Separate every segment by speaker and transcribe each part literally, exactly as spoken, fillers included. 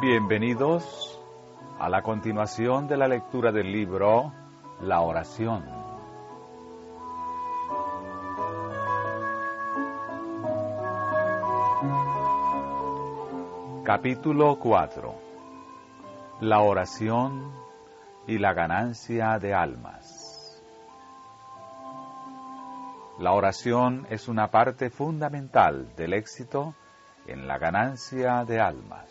Speaker 1: Bienvenidos a la continuación de la lectura del libro La Oración. Capítulo cuatro. La oración y la ganancia de almas. La oración es una parte fundamental del éxito en la ganancia de almas.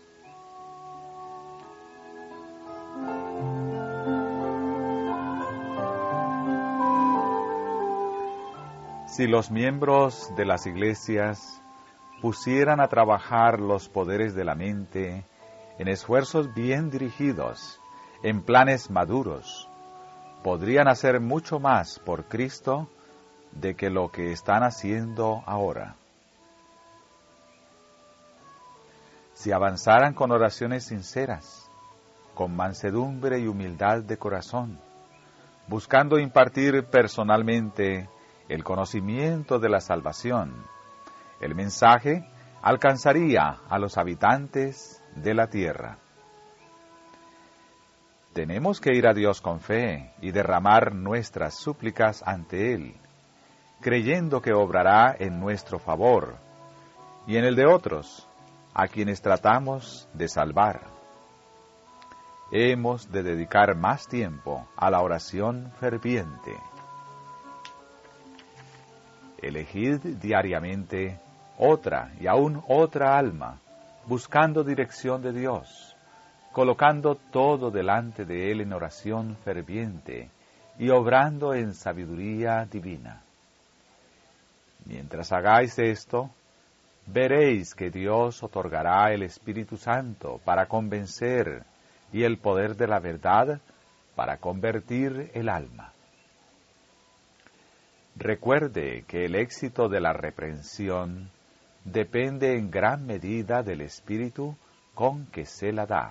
Speaker 1: Si los miembros de las iglesias pusieran a trabajar los poderes de la mente en esfuerzos bien dirigidos, en planes maduros, podrían hacer mucho más por Cristo de que lo que están haciendo ahora. Si avanzaran con oraciones sinceras, con mansedumbre y humildad de corazón, buscando impartir personalmente el conocimiento de la salvación, el mensaje alcanzaría a los habitantes de la tierra. Tenemos que ir a Dios con fe y derramar nuestras súplicas ante Él, creyendo que obrará en nuestro favor y en el de otros, a quienes tratamos de salvar. Hemos de dedicar más tiempo a la oración ferviente. Elegid diariamente otra y aún otra alma, buscando dirección de Dios, colocando todo delante de Él en oración ferviente y obrando en sabiduría divina. Mientras hagáis esto, veréis que Dios otorgará el Espíritu Santo para convencer y el poder de la verdad para convertir el alma. Recuerde que el éxito de la reprensión depende en gran medida del espíritu con que se la da.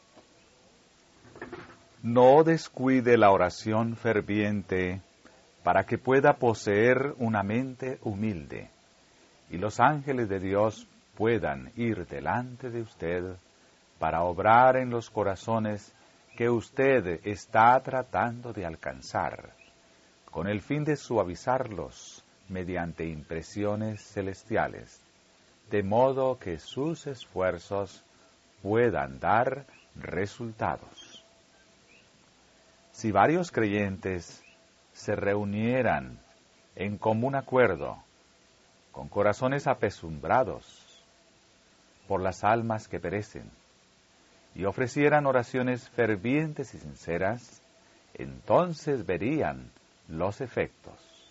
Speaker 1: No descuide la oración ferviente para que pueda poseer una mente humilde y los ángeles de Dios puedan ir delante de usted para obrar en los corazones que usted está tratando de alcanzar, con el fin de suavizarlos mediante impresiones celestiales, de modo que sus esfuerzos puedan dar resultados. Si varios creyentes se reunieran en común acuerdo, con corazones apesumbrados por las almas que perecen, y ofrecieran oraciones fervientes y sinceras, entonces verían los efectos.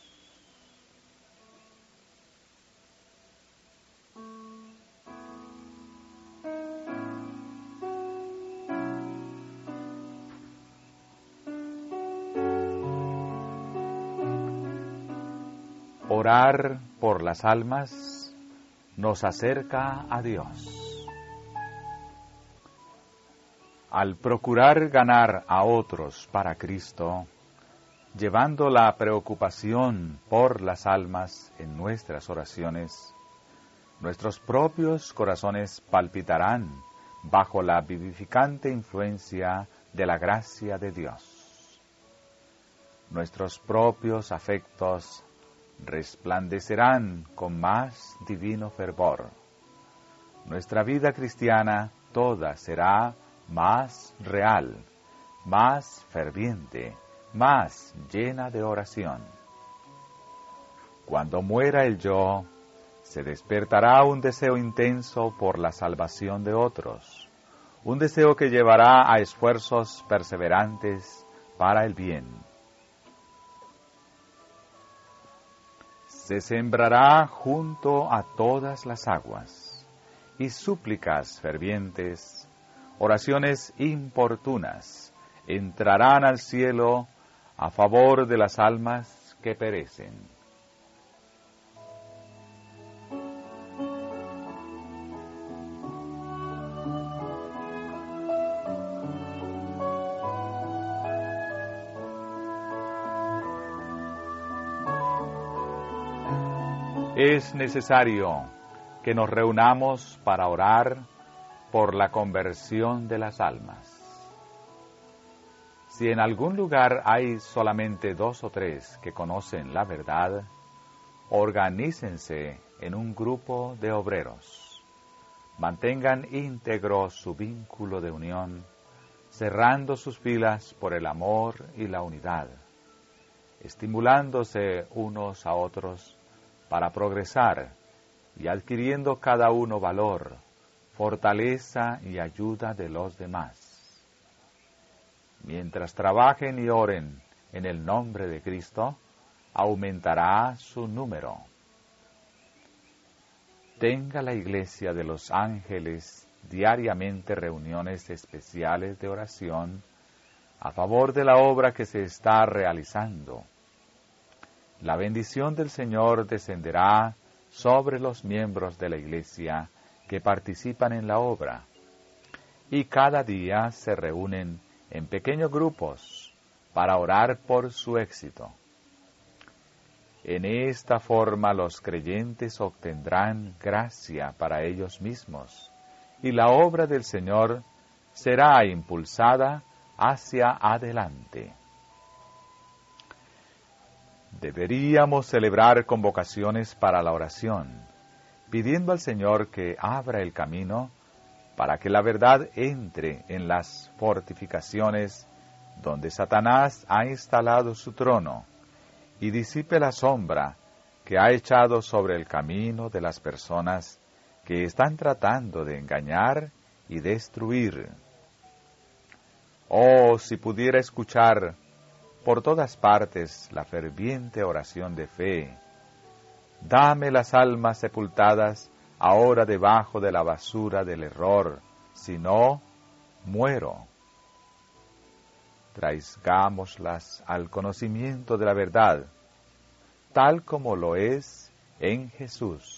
Speaker 1: Orar por las almas nos acerca a Dios. Al procurar ganar a otros para Cristo, llevando la preocupación por las almas en nuestras oraciones, nuestros propios corazones palpitarán bajo la vivificante influencia de la gracia de Dios. Nuestros propios afectos resplandecerán con más divino fervor. Nuestra vida cristiana toda será más real, más ferviente, más llena de oración. Cuando muera el yo, se despertará un deseo intenso por la salvación de otros, un deseo que llevará a esfuerzos perseverantes para el bien. Se sembrará junto a todas las aguas, y súplicas fervientes, oraciones importunas, entrarán al cielo a favor de las almas que perecen. Es necesario que nos reunamos para orar por la conversión de las almas. Si en algún lugar hay solamente dos o tres que conocen la verdad, organícense en un grupo de obreros. Mantengan íntegro su vínculo de unión, cerrando sus filas por el amor y la unidad, estimulándose unos a otros para progresar y adquiriendo cada uno valor, fortaleza y ayuda de los demás. Mientras trabajen y oren en el nombre de Cristo, aumentará su número. Tenga la Iglesia de los Ángeles diariamente reuniones especiales de oración a favor de la obra que se está realizando. La bendición del Señor descenderá sobre los miembros de la Iglesia que participan en la obra, y cada día se reúnen en pequeños grupos para orar por su éxito. En esta forma los creyentes obtendrán gracia para ellos mismos, y la obra del Señor será impulsada hacia adelante. Deberíamos celebrar convocaciones para la oración, pidiendo al Señor que abra el camino para que la verdad entre en las fortificaciones donde Satanás ha instalado su trono y disipe la sombra que ha echado sobre el camino de las personas que están tratando de engañar y destruir. Oh, si pudiera escuchar por todas partes la ferviente oración de fe: dame las almas sepultadas ahora debajo de la basura del error, si no, muero. Traigámoslas al conocimiento de la verdad, tal como lo es en Jesús.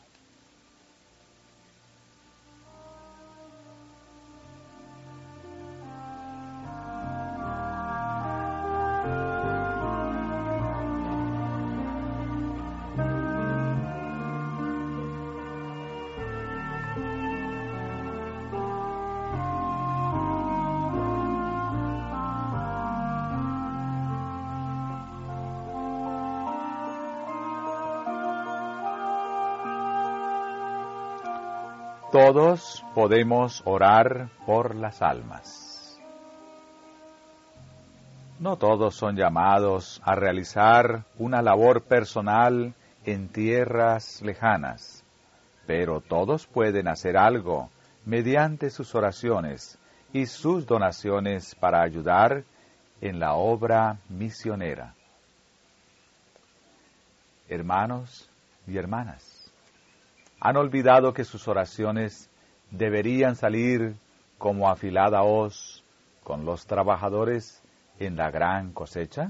Speaker 1: Todos podemos orar por las almas. No todos son llamados a realizar una labor personal en tierras lejanas, pero todos pueden hacer algo mediante sus oraciones y sus donaciones para ayudar en la obra misionera. Hermanos y hermanas, ¿han olvidado que sus oraciones deberían salir como afilada hoz con los trabajadores en la gran cosecha?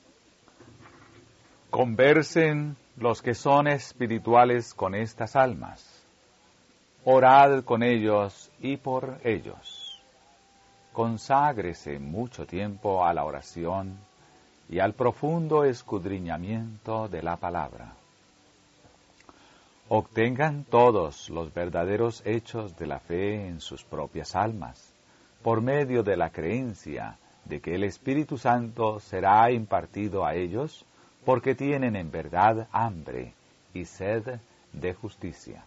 Speaker 1: Conversen los que son espirituales con estas almas. Orad con ellos y por ellos. Conságrese mucho tiempo a la oración y al profundo escudriñamiento de la palabra. Obtengan todos los verdaderos hechos de la fe en sus propias almas, por medio de la creencia de que el Espíritu Santo será impartido a ellos, porque tienen en verdad hambre y sed de justicia.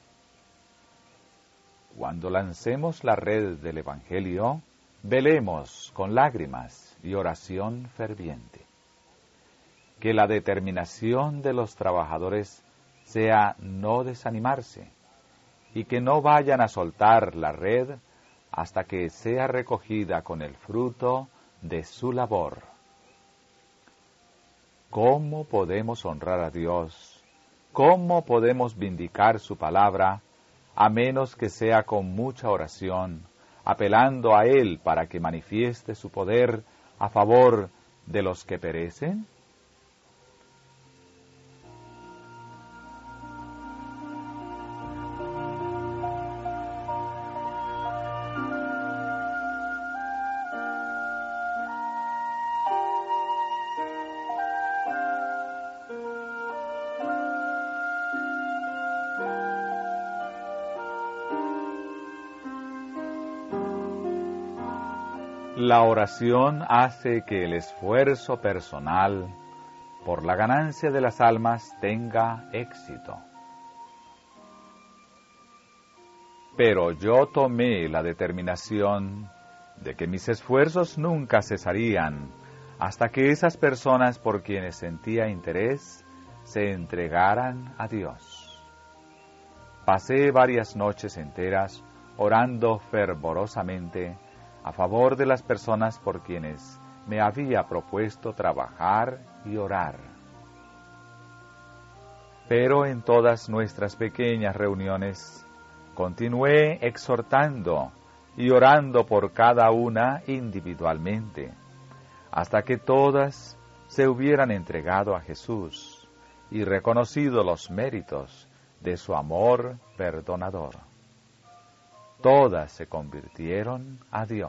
Speaker 1: Cuando lancemos la red del Evangelio, velemos con lágrimas y oración ferviente. Que la determinación de los trabajadores sea no desanimarse, y que no vayan a soltar la red hasta que sea recogida con el fruto de su labor. ¿Cómo podemos honrar a Dios? ¿Cómo podemos vindicar su palabra, a menos que sea con mucha oración, apelando a Él para que manifieste su poder a favor de los que perecen? La oración hace que el esfuerzo personal por la ganancia de las almas tenga éxito. Pero yo tomé la determinación de que mis esfuerzos nunca cesarían hasta que esas personas por quienes sentía interés se entregaran a Dios. Pasé varias noches enteras orando fervorosamente a favor de las personas por quienes me había propuesto trabajar y orar. Pero en todas nuestras pequeñas reuniones continué exhortando y orando por cada una individualmente, hasta que todas se hubieran entregado a Jesús y reconocido los méritos de su amor perdonador. Todas se convirtieron a Dios.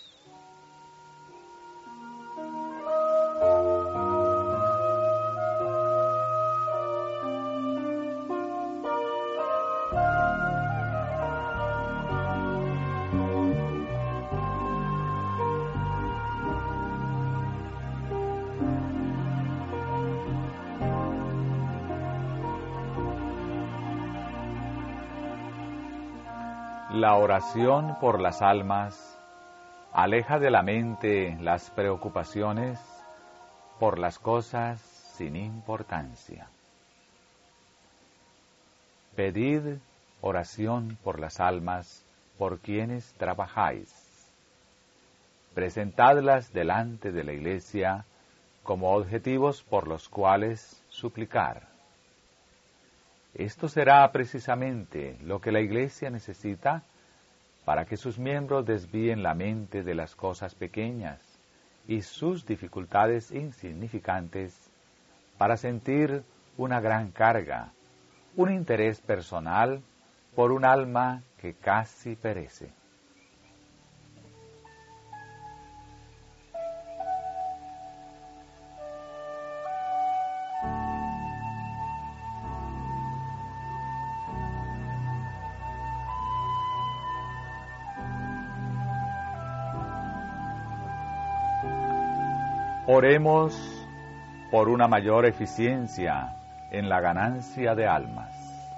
Speaker 1: La oración por las almas aleja de la mente las preocupaciones por las cosas sin importancia. Pedid oración por las almas por quienes trabajáis. Presentadlas delante de la Iglesia como objetivos por los cuales suplicar. Esto será precisamente lo que la Iglesia necesita para que sus miembros desvíen la mente de las cosas pequeñas y sus dificultades insignificantes para sentir una gran carga, un interés personal por un alma que casi perece. Oremos por una mayor eficiencia en la ganancia de almas.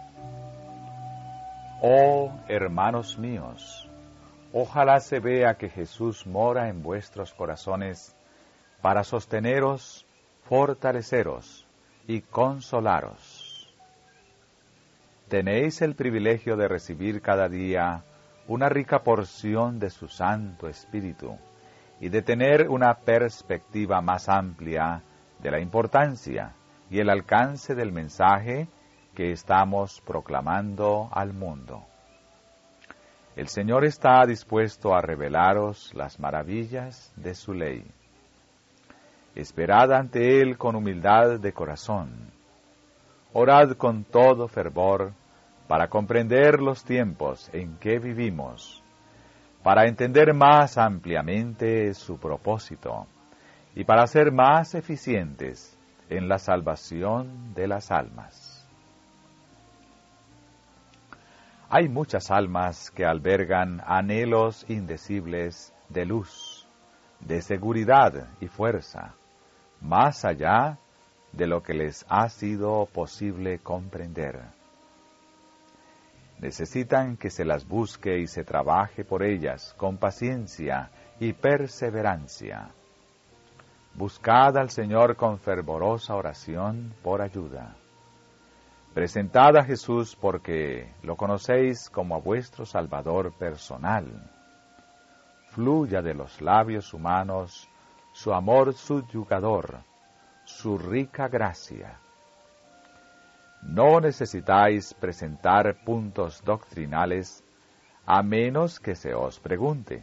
Speaker 1: Oh, hermanos míos, ojalá se vea que Jesús mora en vuestros corazones para sosteneros, fortaleceros y consolaros. Tenéis el privilegio de recibir cada día una rica porción de su Santo Espíritu, y de tener una perspectiva más amplia de la importancia y el alcance del mensaje que estamos proclamando al mundo. El Señor está dispuesto a revelaros las maravillas de su ley. Esperad ante Él con humildad de corazón. Orad con todo fervor para comprender los tiempos en que vivimos, para entender más ampliamente su propósito y para ser más eficientes en la salvación de las almas. Hay muchas almas que albergan anhelos indecibles de luz, de seguridad y fuerza, más allá de lo que les ha sido posible comprender. Necesitan que se las busque y se trabaje por ellas con paciencia y perseverancia. Buscad al Señor con fervorosa oración por ayuda. Presentad a Jesús porque lo conocéis como a vuestro Salvador personal. Fluya de los labios humanos su amor subyugador, su rica gracia. No necesitáis presentar puntos doctrinales a menos que se os pregunte.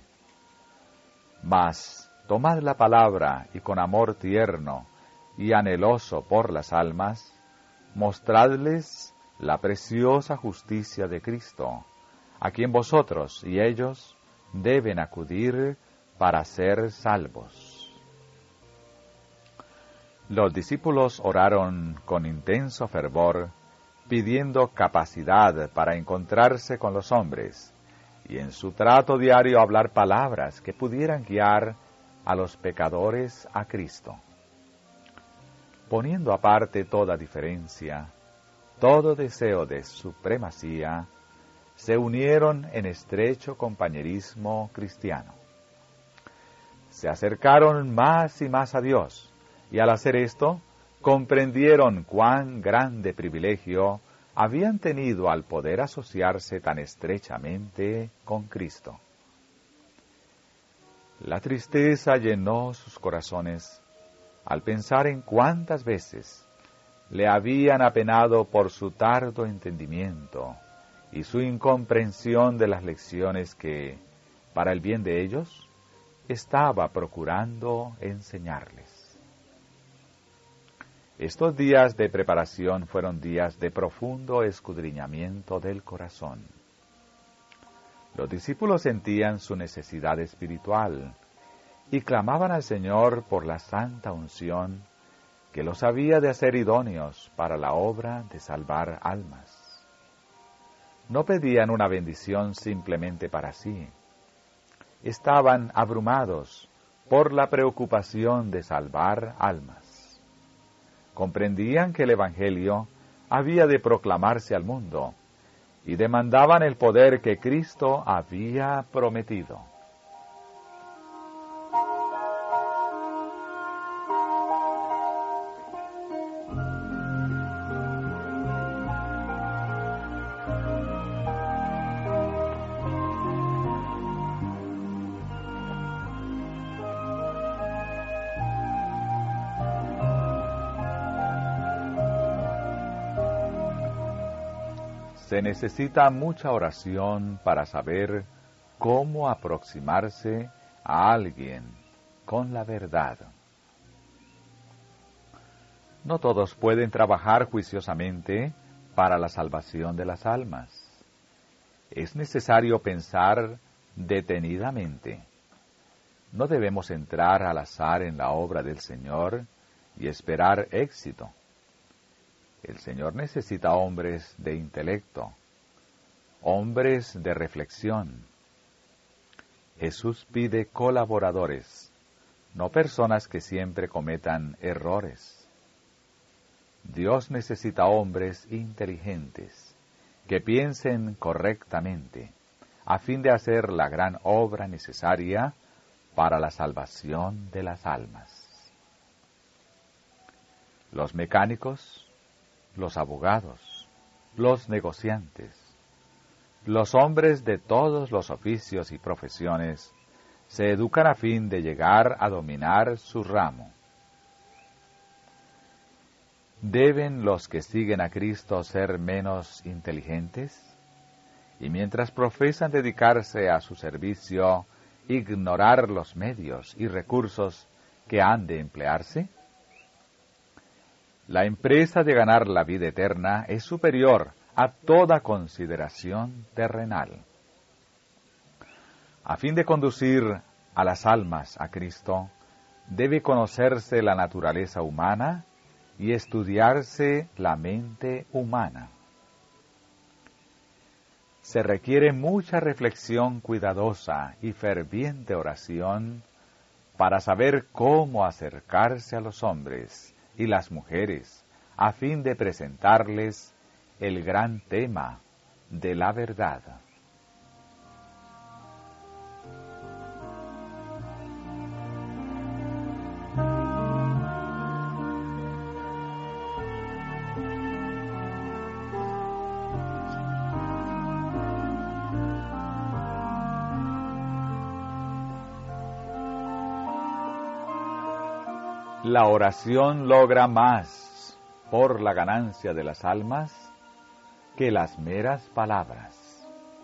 Speaker 1: Mas tomad la palabra y con amor tierno y anheloso por las almas, mostradles la preciosa justicia de Cristo, a quien vosotros y ellos deben acudir para ser salvos. Los discípulos oraron con intenso fervor, pidiendo capacidad para encontrarse con los hombres y en su trato diario hablar palabras que pudieran guiar a los pecadores a Cristo. Poniendo aparte toda diferencia, todo deseo de supremacía, se unieron en estrecho compañerismo cristiano. Se acercaron más y más a Dios, y al hacer esto, comprendieron cuán grande privilegio habían tenido al poder asociarse tan estrechamente con Cristo. La tristeza llenó sus corazones al pensar en cuántas veces le habían apenado por su tardo entendimiento y su incomprensión de las lecciones que, para el bien de ellos, estaba procurando enseñarles. Estos días de preparación fueron días de profundo escudriñamiento del corazón. Los discípulos sentían su necesidad espiritual y clamaban al Señor por la santa unción que los había de hacer idóneos para la obra de salvar almas. No pedían una bendición simplemente para sí. Estaban abrumados por la preocupación de salvar almas. Comprendían que el Evangelio había de proclamarse al mundo y demandaban el poder que Cristo había prometido. Se necesita mucha oración para saber cómo aproximarse a alguien con la verdad. No todos pueden trabajar juiciosamente para la salvación de las almas. Es necesario pensar detenidamente. No debemos entrar al azar en la obra del Señor y esperar éxito. El Señor necesita hombres de intelecto, hombres de reflexión. Jesús pide colaboradores, no personas que siempre cometan errores. Dios necesita hombres inteligentes, que piensen correctamente, a fin de hacer la gran obra necesaria para la salvación de las almas. Los mecánicos, los abogados, los negociantes, los hombres de todos los oficios y profesiones se educan a fin de llegar a dominar su ramo. ¿Deben los que siguen a Cristo ser menos inteligentes? Y mientras profesan dedicarse a su servicio, ignorar los medios y recursos que han de emplearse? La empresa de ganar la vida eterna es superior a toda consideración terrenal. A fin de conducir a las almas a Cristo, debe conocerse la naturaleza humana y estudiarse la mente humana. Se requiere mucha reflexión cuidadosa y ferviente oración para saber cómo acercarse a los hombres y las mujeres, a fin de presentarles el gran tema de la verdad. La oración logra más por la ganancia de las almas que las meras palabras.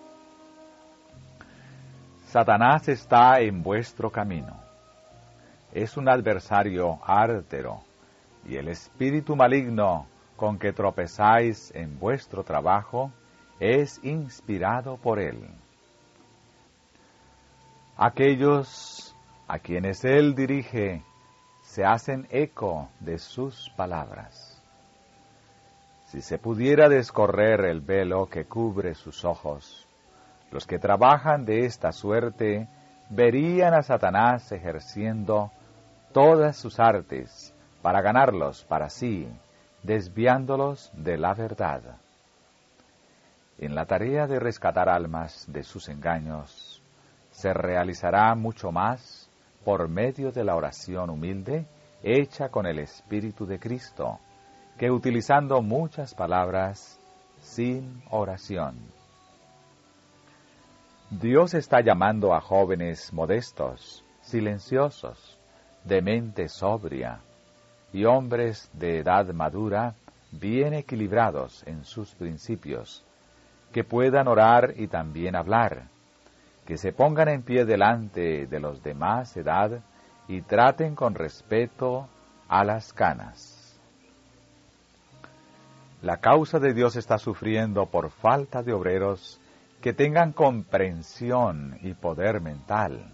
Speaker 1: Satanás está en vuestro camino. Es un adversario ártero, y el espíritu maligno con que tropezáis en vuestro trabajo es inspirado por él. Aquellos a quienes él dirige se hacen eco de sus palabras. Si se pudiera descorrer el velo que cubre sus ojos, Los que trabajan de esta suerte verían a Satanás ejerciendo todas sus artes para ganarlos para sí, desviándolos de la verdad. En la tarea de rescatar almas de sus engaños, se realizará mucho más por medio de la oración humilde hecha con el Espíritu de Cristo, que utilizando muchas palabras sin oración. Dios está llamando a jóvenes modestos, silenciosos, de mente sobria, y hombres de edad madura, bien equilibrados en sus principios, que puedan orar y también hablar, que se pongan en pie delante de los de más edad y traten con respeto a las canas. La causa de Dios está sufriendo por falta de obreros que tengan comprensión y poder mental.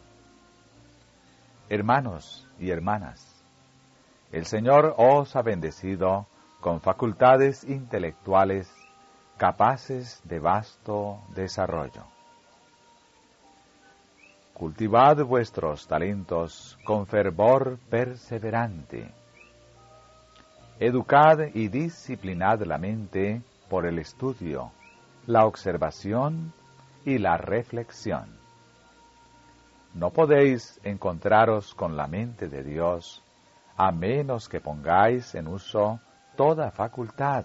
Speaker 1: Hermanos y hermanas, el Señor os ha bendecido con facultades intelectuales capaces de vasto desarrollo. Cultivad vuestros talentos con fervor perseverante. Educad y disciplinad la mente por el estudio, la observación y la reflexión. No podéis encontraros con la mente de Dios a menos que pongáis en uso toda facultad.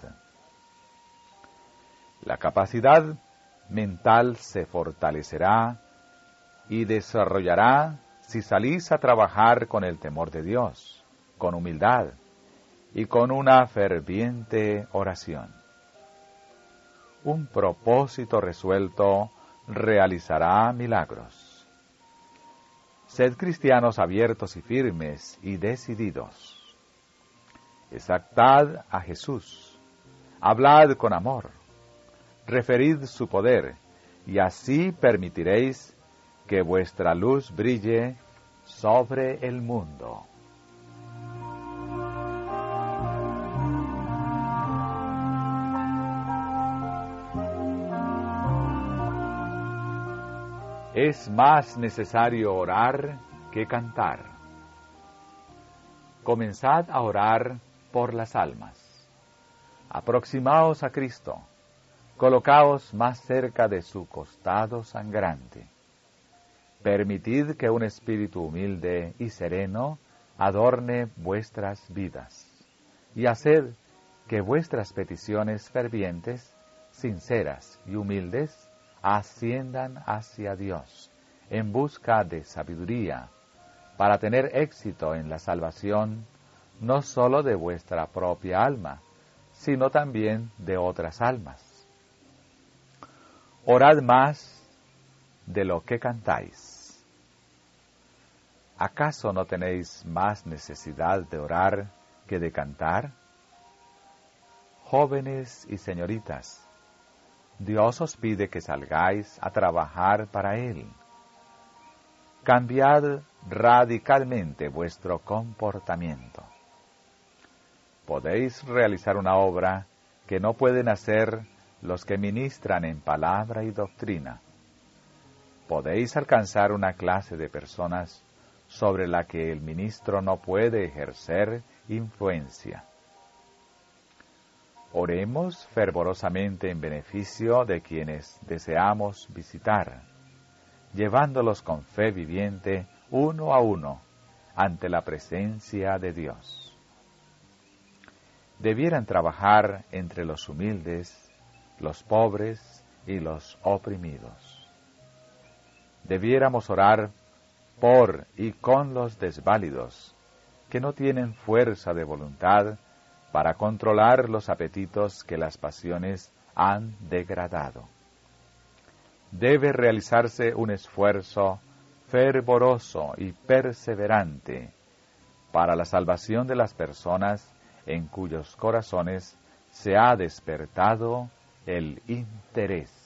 Speaker 1: La capacidad mental se fortalecerá y desarrollará si salís a trabajar con el temor de Dios, con humildad y con una ferviente oración. Un propósito resuelto realizará milagros. Sed cristianos abiertos y firmes y decididos. Exaltad a Jesús, hablad con amor, referid su poder, y así permitiréis que vuestra luz brille sobre el mundo. Es más necesario orar que cantar. Comenzad a orar por las almas. Aproximaos a Cristo. Colocaos más cerca de su costado sangrante. Permitid que un espíritu humilde y sereno adorne vuestras vidas, y haced que vuestras peticiones fervientes, sinceras y humildes asciendan hacia Dios en busca de sabiduría, para tener éxito en la salvación no sólo de vuestra propia alma, sino también de otras almas. Orad más de lo que cantáis. ¿Acaso no tenéis más necesidad de orar que de cantar? Jóvenes y señoritas, Dios os pide que salgáis a trabajar para Él. Cambiad radicalmente vuestro comportamiento. Podéis realizar una obra que no pueden hacer los que ministran en palabra y doctrina. Podéis alcanzar una clase de personas sobre la que el ministro no puede ejercer influencia. Oremos fervorosamente en beneficio de quienes deseamos visitar, llevándolos con fe viviente uno a uno ante la presencia de Dios. Debieran trabajar entre los humildes, los pobres y los oprimidos. Debiéramos orar por y con los desválidos, que no tienen fuerza de voluntad para controlar los apetitos que las pasiones han degradado. Debe realizarse un esfuerzo fervoroso y perseverante para la salvación de las personas en cuyos corazones se ha despertado el interés.